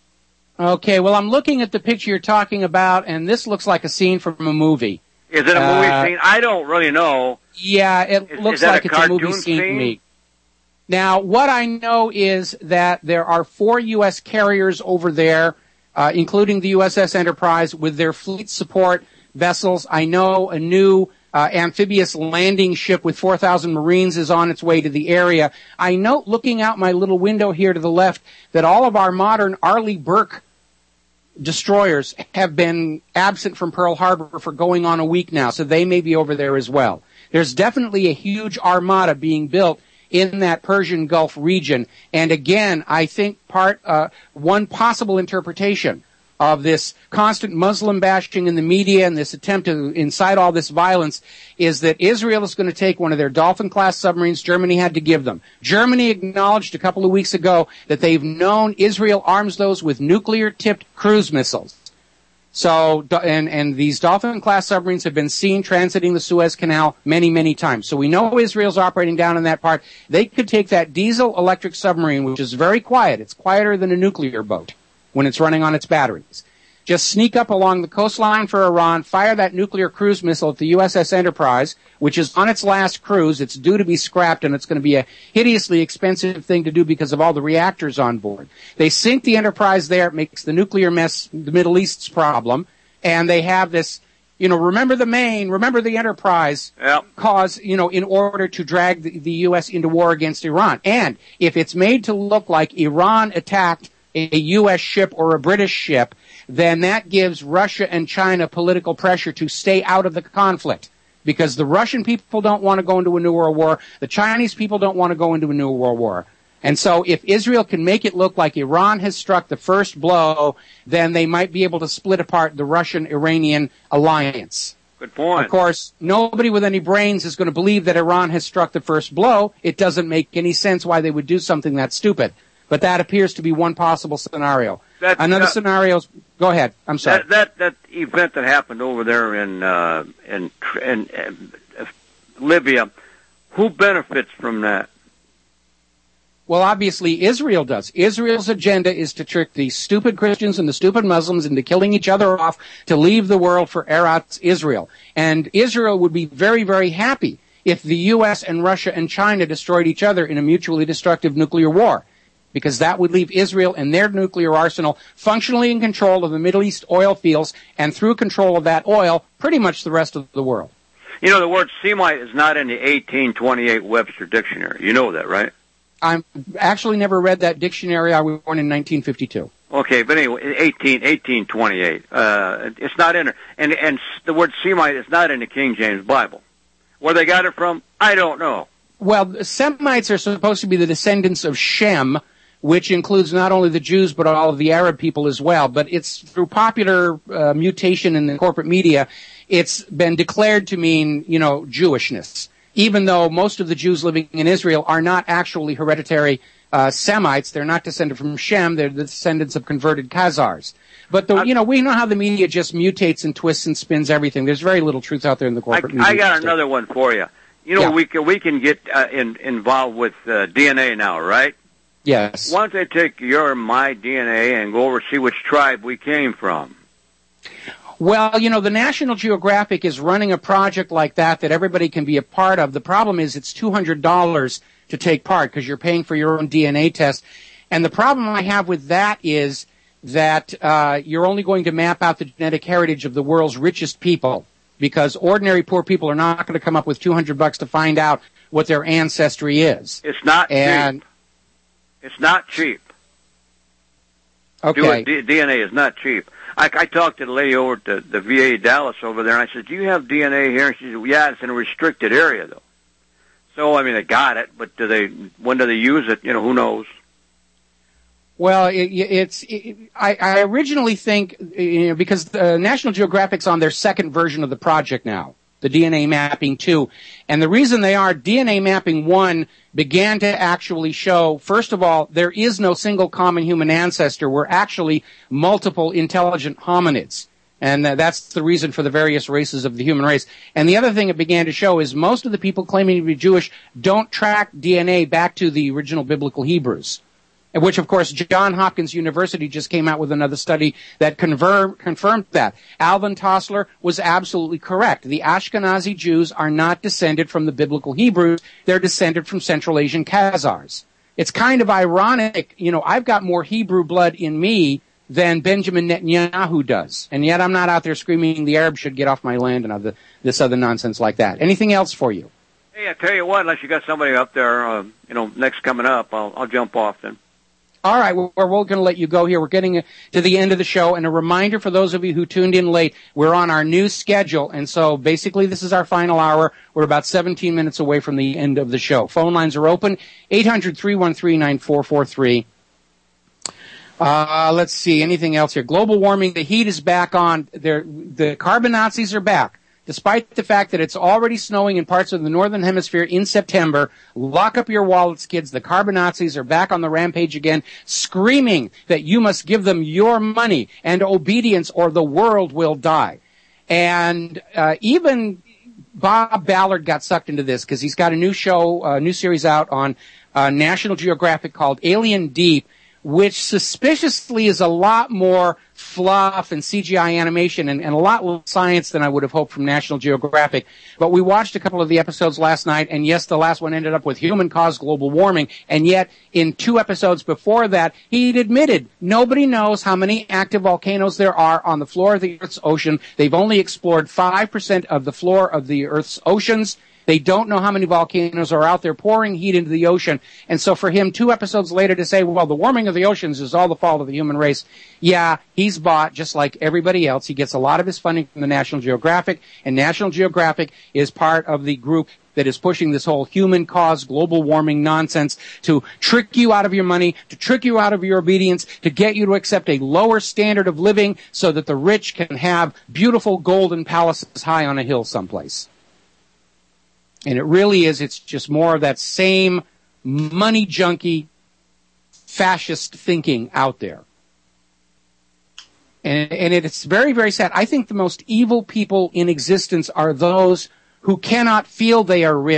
Okay, well, I'm looking at the picture you're talking about, and this looks like a scene from a movie. Is it a movie uh, scene? I don't really know. Yeah, it is, looks is like a it's a movie scene, scene to me. Now, what I know is that there are four U S carriers over there, uh, including the U S S Enterprise, with their fleet support vessels. I know a new uh, amphibious landing ship with four thousand Marines is on its way to the area. I note, looking out my little window here to the left, that all of our modern Arleigh Burke destroyers have been absent from Pearl Harbor for going on a week now, so they may be over there as well. There's definitely a huge armada being built in that Persian Gulf region. And again, I think part, uh, one possible interpretation of this constant Muslim bashing in the media and this attempt to incite all this violence is that Israel is going to take one of their Dolphin-class submarines Germany had to give them. Germany acknowledged a couple of weeks ago that they've known Israel arms those with nuclear-tipped cruise missiles. So, and, and these Dolphin-class submarines have been seen transiting the Suez Canal many, many times. So we know Israel's operating down in that part. They could take that diesel-electric submarine, which is very quiet. It's quieter than a nuclear boat when it's running on its batteries. Just sneak up along the coastline for Iran, fire that nuclear cruise missile at the U S S Enterprise, which is on its last cruise. It's due to be scrapped, and it's going to be a hideously expensive thing to do because of all the reactors on board. They sink the Enterprise there. It makes the nuclear mess the Middle East's problem. And they have this, you know, remember the Maine, remember the Enterprise yep. cause, you know, in order to drag the, the U S into war against Iran. And if it's made to look like Iran attacked a U S ship or a British ship, then that gives Russia and China political pressure to stay out of the conflict. Because the Russian people don't want to go into a new world war. The Chinese people don't want to go into a new world war. And so if Israel can make it look like Iran has struck the first blow, then they might be able to split apart the Russian-Iranian alliance. Good point. Of course, nobody with any brains is going to believe that Iran has struck the first blow. It doesn't make any sense why they would do something that stupid. But that appears to be one possible scenario. That, Another uh, scenario is, go ahead, I'm sorry. That, that, that event that happened over there in, uh, in, in, uh, Libya, Who benefits from that? Well, obviously Israel does. Israel's agenda is to trick the stupid Christians and the stupid Muslims into killing each other off to leave the world for Eretz Israel. And Israel would be very, very happy if the U S and Russia and China destroyed each other in a mutually destructive nuclear war, because that would leave Israel and their nuclear arsenal functionally in control of the Middle East oil fields, and through control of that oil, pretty much the rest of the world. You know, the word Semite is not in the eighteen twenty-eight Webster Dictionary. You know that, right? I've actually never read that dictionary. I was born in nineteen fifty-two. Okay, but anyway, eighteen, eighteen twenty-eight. Uh, it's not in there. And, and the word Semite is not in the King James Bible. Where they got it from, I don't know. Well, Semites are supposed to be the descendants of Shem, which includes not only the Jews but all of the Arab people as well. But it's through popular uh, mutation in the corporate media, it's been declared to mean, you know, Jewishness, even though most of the Jews living in Israel are not actually hereditary uh, Semites. They're not descended from Shem. They're the descendants of converted Khazars. But, the, you know, we know how the media just mutates and twists and spins everything. There's very little truth out there in the corporate I, media. I got another one for you. You know, Yeah. we can, we can get uh, in, involved with uh, D N A now, right? Yes. Why don't they take your and my D N A and go over see which tribe we came from? Well, you know, the National Geographic is running a project like that that everybody can be a part of. The problem is it's two hundred dollars to take part because you're paying for your own D N A test. And the problem I have with that is that uh, you're only going to map out the genetic heritage of the world's richest people, because ordinary poor people are not going to come up with two hundred bucks to find out what their ancestry is. It's not and, cheap. It's not cheap. Okay. Doing D- DNA is not cheap. I, I talked to the lady over at the, the V A Dallas over there, and I said, do you have D N A here? And she said, yeah, it's in a restricted area, though. So, I mean, they got it, but do they? When do they use it? You know, who knows? Well, it, it's. It, I, I originally think, you know, because the National Geographic's on their second version of the project now, the D N A mapping two, and the reason they are, D N A mapping one began to actually show, first of all, there is no single common human ancestor. We're actually multiple intelligent hominids. And uh, that's the reason for the various races of the human race. And the other thing it began to show is most of the people claiming to be Jewish don't track D N A back to the original biblical Hebrews, which, of course, Johns Hopkins University just came out with another study that confirm, confirmed that. Alvin Tossler was absolutely correct. The Ashkenazi Jews are not descended from the biblical Hebrews. They're descended from Central Asian Khazars. It's kind of ironic. You know, I've got more Hebrew blood in me than Benjamin Netanyahu does. And yet I'm not out there screaming the Arabs should get off my land and other, this other nonsense like that. Anything else for you? Hey, I tell you what, unless you got somebody up there, uh, you know, next coming up, I'll, I'll jump off then. All right, we're, we're going to let you go here. We're getting to the end of the show. And a reminder for those of you who tuned in late, we're on our new schedule. And so basically this is our final hour. We're about seventeen minutes away from the end of the show. Phone lines are open, eight hundred, three one three, nine four four three. Uh, let's see, anything else here? Global warming, the heat is back on. They're, the carbon Nazis are back. Despite the fact that it's already snowing in parts of the northern hemisphere in September, lock up your wallets, kids. The carbon Nazis are back on the rampage again, screaming that you must give them your money and obedience or the world will die. And uh, even Bob Ballard got sucked into this because he's got a new show, a new series out on uh, National Geographic called Alien Deep, which suspiciously is a lot more fluff and C G I animation and, and a lot less science than I would have hoped from National Geographic. But we watched a couple of the episodes last night, and yes, the last one ended up with human-caused global warming, and yet in two episodes before that, he admitted nobody knows how many active volcanoes there are on the floor of the Earth's ocean. They've only explored five percent of the floor of the Earth's oceans. They don't know how many volcanoes are out there pouring heat into the ocean. And so for him, two episodes later to say, well, the warming of the oceans is all the fault of the human race. Yeah, he's bought just like everybody else. He gets a lot of his funding from the National Geographic, and National Geographic is part of the group that is pushing this whole human-caused global warming nonsense to trick you out of your money, to trick you out of your obedience, to get you to accept a lower standard of living so that the rich can have beautiful golden palaces high on a hill someplace. And it really is, it's just more of that same money junkie fascist thinking out there. And, and it's very, very sad. I think the most evil people in existence are those who cannot feel they are rich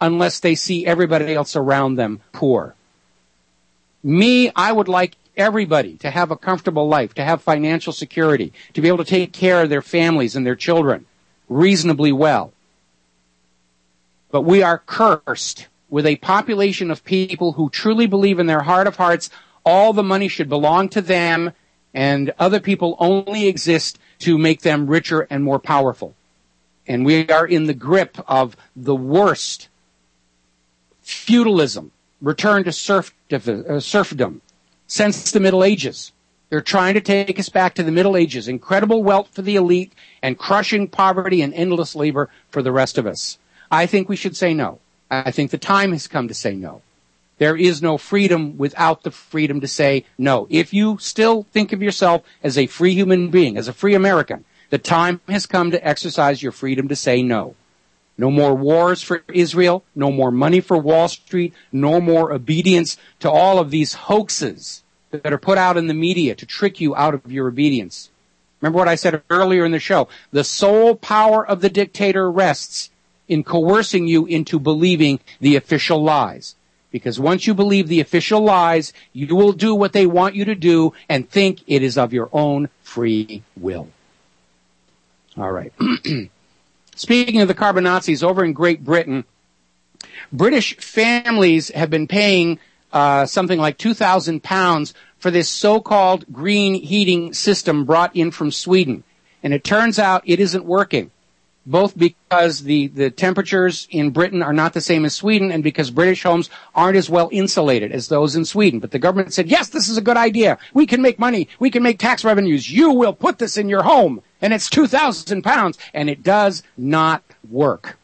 unless they see everybody else around them poor. Me, I would like everybody to have a comfortable life, to have financial security, to be able to take care of their families and their children reasonably well. But we are cursed with a population of people who truly believe in their heart of hearts all the money should belong to them and other people only exist to make them richer and more powerful. And we are in the grip of the worst feudalism, return to serf, uh, serfdom, since the Middle Ages. They're trying to take us back to the Middle Ages, incredible wealth for the elite and crushing poverty and endless labor for the rest of us. I think we should say no. I think the time has come to say no. There is no freedom without the freedom to say no. If you still think of yourself as a free human being, as a free American, the time has come to exercise your freedom to say no. No more wars for Israel, no more money for Wall Street, no more obedience to all of these hoaxes that are put out in the media to trick you out of your obedience. Remember what I said earlier in the show. The sole power of the dictator rests in coercing you into believing the official lies. Because once you believe the official lies, you will do what they want you to do and think it is of your own free will. All right. Speaking of the carbon Nazis, over in Great Britain, British families have been paying uh, something like two thousand pounds for this so-called green heating system brought in from Sweden. And it turns out it isn't working, both because the, the temperatures in Britain are not the same as Sweden and because British homes aren't as well insulated as those in Sweden. But the government said, yes, this is a good idea. We can make money. We can make tax revenues. You will put this in your home. And it's two thousand pounds. And it does not work.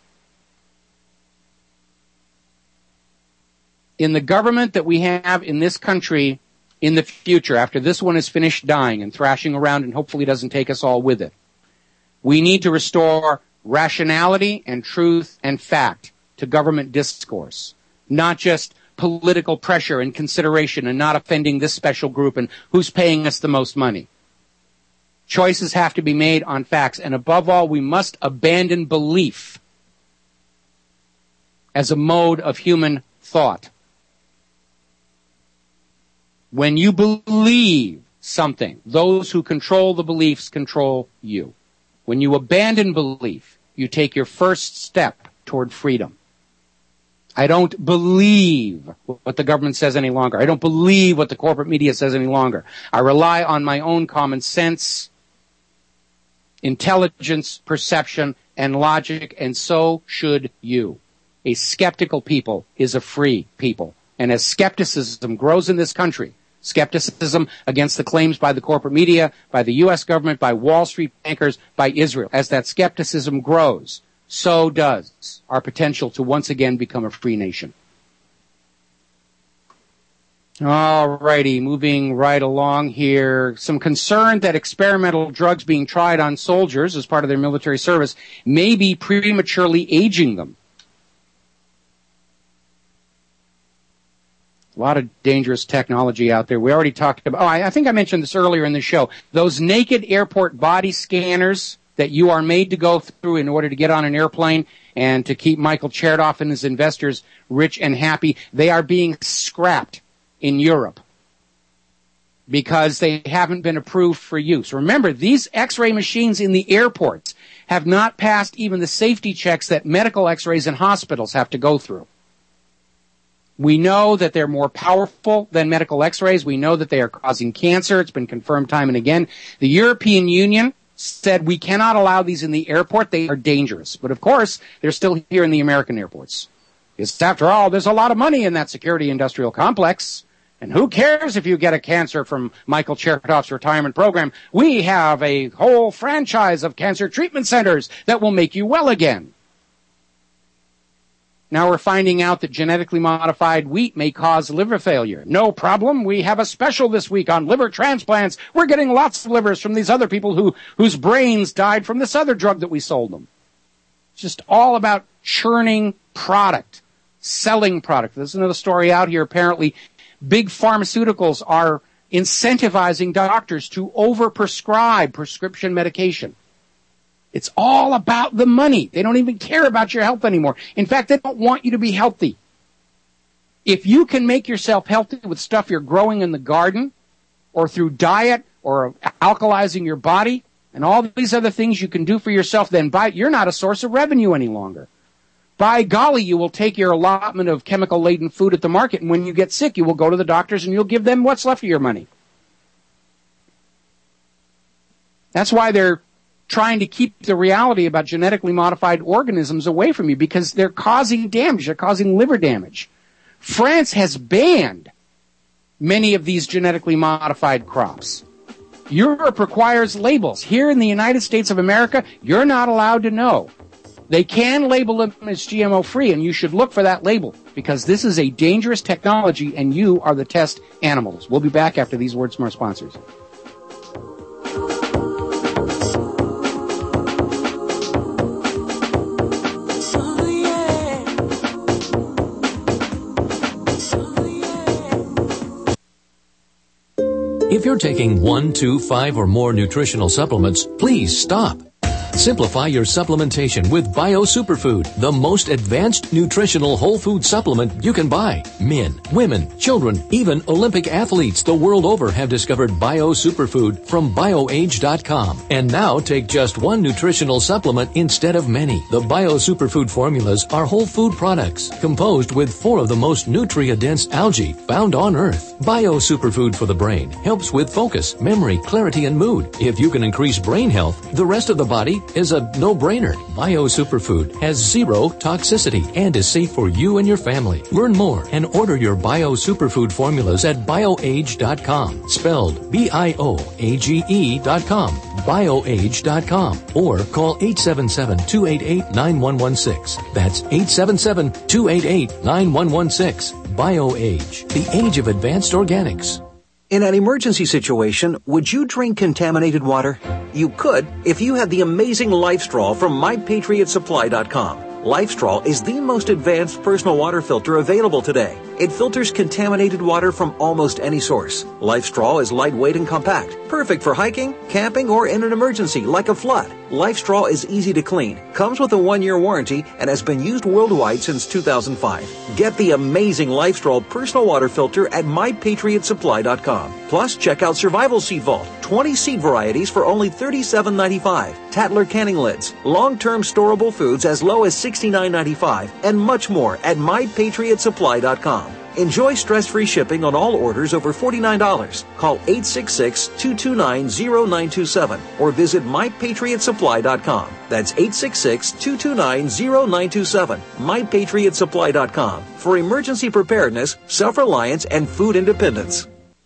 In the government that we have in this country in the future, after this one is finished dying and thrashing around and hopefully doesn't take us all with it, we need to restore rationality and truth and fact to government discourse, not just political pressure and consideration and not offending this special group and who's paying us the most money. Choices have to be made on facts, and above all, we must abandon belief as a mode of human thought. When you believe something, those who control the beliefs control you. When you abandon belief, you take your first step toward freedom. I don't believe what the government says any longer. I don't believe what the corporate media says any longer. I rely on my own common sense, intelligence, perception, and logic, and so should you. A skeptical people is a free people. And as skepticism grows in this country, skepticism against the claims by the corporate media, by the U S government, by Wall Street bankers, by Israel. As that skepticism grows, so does our potential to once again become a free nation. All righty, moving right along here. Some concern that experimental drugs being tried on soldiers as part of their military service may be prematurely aging them. A lot of dangerous technology out there. We already talked about, oh, I, I think I mentioned this earlier in the show. Those naked airport body scanners that you are made to go through in order to get on an airplane and to keep Michael Chertoff and his investors rich and happy, they are being scrapped in Europe because they haven't been approved for use. Remember, these X-ray machines in the airports have not passed even the safety checks that medical X-rays in hospitals have to go through. We know that they're more powerful than medical X-rays. We know that they are causing cancer. It's been confirmed time and again. The European Union said we cannot allow these in the airport. They are dangerous. But of course, they're still here in the American airports. Because after all, there's a lot of money in that security industrial complex. And who cares if you get a cancer from Michael Chertoff's retirement program? We have a whole franchise of cancer treatment centers that will make you well again. Now we're finding out that genetically modified wheat may cause liver failure. No problem. We have a special this week on liver transplants. We're getting lots of livers from these other people who, whose brains died from this other drug that we sold them. It's just all about churning product, selling product. There's another story out here. Apparently, big pharmaceuticals are incentivizing doctors to overprescribe prescription medication. It's all about the money. They don't even care about your health anymore. In fact, they don't want you to be healthy. If you can make yourself healthy with stuff you're growing in the garden or through diet or alkalizing your body and all these other things you can do for yourself, then by, you're not a source of revenue any longer. By golly, you will take your allotment of chemical-laden food at the market, and when you get sick, you will go to the doctors and you'll give them what's left of your money. That's why they're trying to keep the reality about genetically modified organisms away from you, because they're causing damage. They're causing liver damage. France has banned many of these genetically modified crops. Europe requires labels. Here in the United States of America, you're not allowed to know. They can label them as G M O-free, and you should look for that label, because this is a dangerous technology, and you are the test animals. We'll be back after these words from our sponsors. If you're taking one, two, five, or more nutritional supplements, please stop. Simplify your supplementation with Bio Superfood, the most advanced nutritional whole food supplement you can buy. Men, women, children, even Olympic athletes the world over have discovered Bio Superfood from BioAge dot com. And now take just one nutritional supplement instead of many. The Bio Superfood formulas are whole food products composed with four of the most nutrient-dense algae found on Earth. Bio Superfood for the brain helps with focus, memory, clarity, and mood. If you can increase brain health, the rest of the body is a no-brainer. Bio Superfood has zero toxicity and is safe for you and your family. Learn more and order your Bio Superfood formulas at BioAge dot com, spelled B I O A G E dot com, BioAge dot com, or call eight seven seven, two eight eight, nine one one six. That's eight seven seven, two eight eight, nine one one six. BioAge, the age of advanced organics. In an emergency situation, would you drink contaminated water? You could if you had the amazing LifeStraw from My Patriot Supply dot com. LifeStraw is the most advanced personal water filter available today. It filters contaminated water from almost any source. LifeStraw is lightweight and compact, perfect for hiking, camping, or in an emergency like a flood. LifeStraw is easy to clean, comes with a one-year warranty, and has been used worldwide since two thousand five. Get the amazing LifeStraw personal water filter at My Patriot Supply dot com. Plus, check out Survival Seed Vault, twenty seed varieties for only thirty-seven ninety-five, Tatler canning lids, long-term storable foods as low as sixty-nine ninety-five, and much more at My Patriot Supply dot com. Enjoy stress-free shipping on all orders over forty-nine dollars. Call eight six six, two two nine, zero nine two seven or visit My Patriot Supply dot com. That's eight six six, two two nine, zero nine two seven. My Patriot Supply dot com for emergency preparedness, self-reliance, and food independence.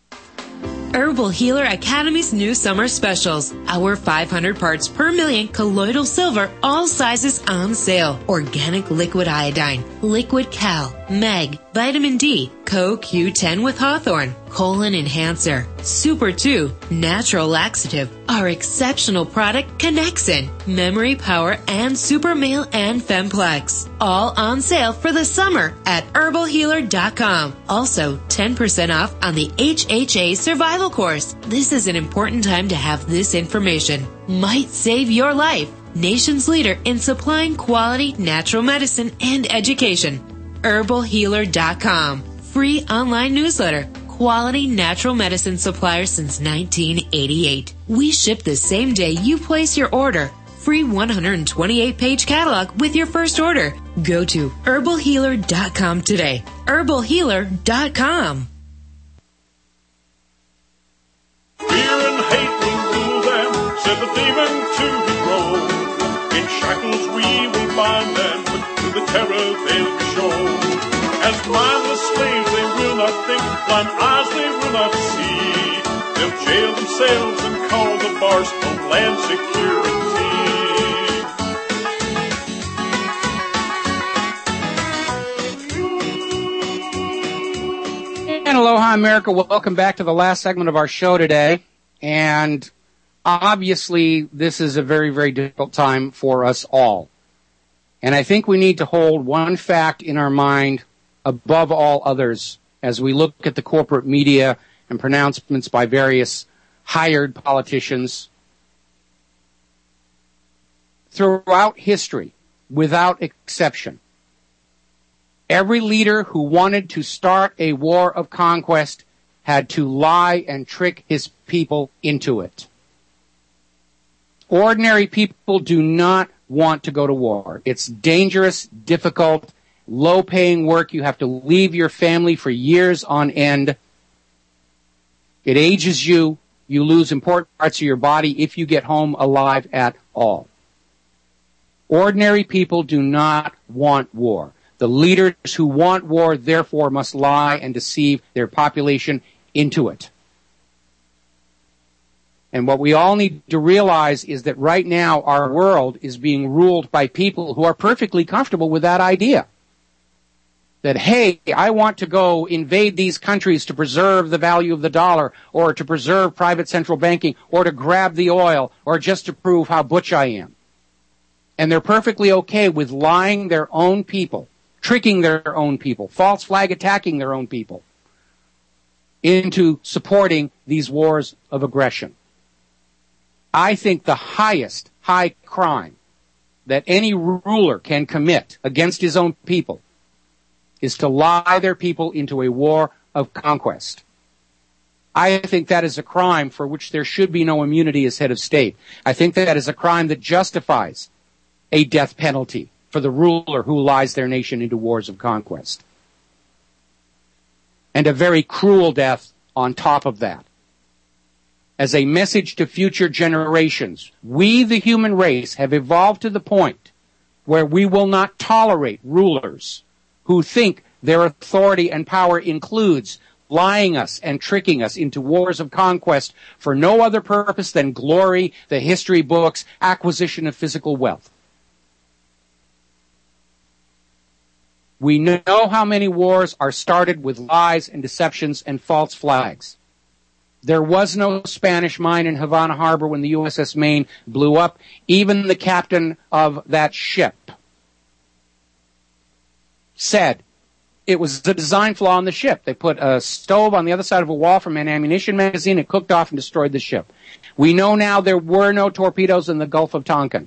Herbal Healer Academy's new summer specials. Our five hundred parts per million colloidal silver, all sizes on sale. Organic liquid iodine, liquid cal, meg, vitamin D, Co Q ten with Hawthorne, colon enhancer, Super two, natural laxative, our exceptional product Connexin, memory power, and Super Male and Femplex. All on sale for the summer at herbal healer dot com. Also, ten percent off on the H H A Survival Course. This is an important time to have this information. Might save your life. Nation's leader in supplying quality natural medicine and education. herbal healer dot com. Free online newsletter. Quality natural medicine supplier since nineteen eighty-eight. We ship the same day you place your order. Free one hundred twenty-eight page catalog with your first order. Go to herbal healer dot com today. herbal healer dot com. Fear and hate will rule them, said the demon to his role. In shackles we will bind them, but to the terror they'll be shown. As mindless slaves they will not think, blind eyes they will not see. They'll jail themselves and call the bars Homeland Security. And aloha, America. Welcome back to the last segment of our show today. And obviously, this is a very, very difficult time for us all. And I think we need to hold one fact in our mind above all others as we look at the corporate media and pronouncements by various hired politicians. throughout history, without exception, every leader who wanted to start a war of conquest had to lie and trick his people into it. Ordinary people do not want to go to war. It's dangerous, difficult, low-paying work. You have to leave your family for years on end. It ages you. You lose important parts of your body if you get home alive at all. Ordinary people do not want war. The leaders who want war, therefore, must lie and deceive their population into it. And what we all need to realize is that right now our world is being ruled by people who are perfectly comfortable with that idea. That, hey, I want to go invade these countries to preserve the value of the dollar, or to preserve private central banking, or to grab the oil, or just to prove how butch I am. And they're perfectly okay with lying their own people, tricking their own people, false flag attacking their own people into supporting these wars of aggression. I think the highest high crime that any ruler can commit against his own people is to lie their people into a war of conquest. I think that is a crime for which there should be no immunity as head of state. I think that is a crime that justifies a death penalty for the ruler who lies their nation into wars of conquest. And a very cruel death on top of that. As a message to future generations, we, the human race, have evolved to the point where we will not tolerate rulers who think their authority and power includes lying us and tricking us into wars of conquest for no other purpose than glory, the history books, acquisition of physical wealth. We know how many wars are started with lies and deceptions and false flags. There was no Spanish mine in Havana Harbor when the U S S Maine blew up. Even the captain of that ship said it was the design flaw in the ship. They put a stove on the other side of a wall from an ammunition magazine. It cooked off and destroyed the ship. We know now there were no torpedoes in the Gulf of Tonkin.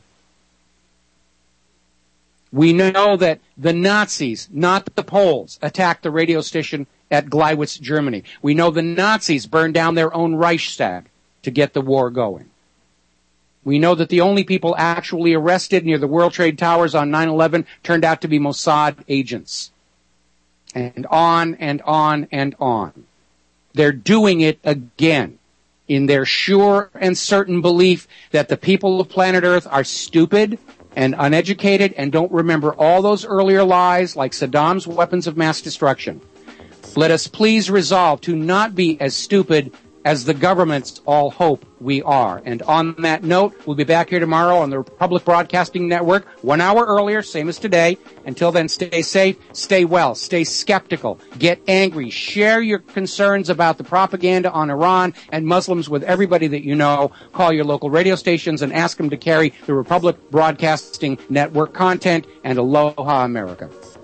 We know that the Nazis, not the Poles, attacked the radio station at Gleiwitz, Germany. We know the Nazis burned down their own Reichstag to get the war going. We know that the only people actually arrested near the World Trade Towers on nine eleven turned out to be Mossad agents. And on and on and on. They're doing it again in their sure and certain belief that the people of planet Earth are stupid and uneducated and don't remember all those earlier lies like Saddam's weapons of mass destruction. Let us please resolve to not be as stupid as the governments all hope we are. And on that note, we'll be back here tomorrow on the Republic Broadcasting Network, one hour earlier, same as today. Until then, stay safe, stay well, stay skeptical, get angry, share your concerns about the propaganda on Iran and Muslims with everybody that you know. Call your local radio stations and ask them to carry the Republic Broadcasting Network content. And aloha, America.